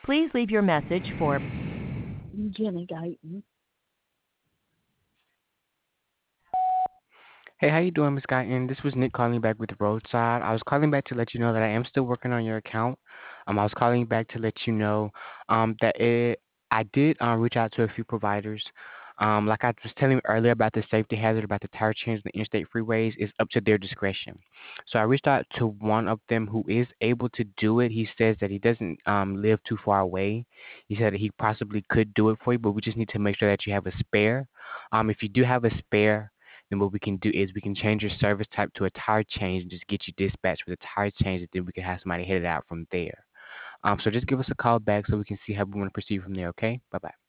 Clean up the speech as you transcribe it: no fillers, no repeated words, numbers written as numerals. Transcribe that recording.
Please leave your message for Jenny Guyton. Hey, how you doing, Miss Guyton? This was Nick calling back with the roadside. I was calling back to let you know that I am still working on your account. I was calling back to let you know that I did reach out to a few providers. Like I was telling you earlier about the safety hazard about the tire change on the interstate freeways is up to their discretion. So I reached out to one of them who is able to do it. He says that he doesn't live too far away. He said that he possibly could do it for you, but we just need to make sure that you have a spare. If you do have a spare, then what we can do is we can change your service type to a tire change and just get you dispatched with a tire change, and then we can have somebody hit it out from there. So just give us a call back so we can see how we want to proceed from there. Okay? Bye bye.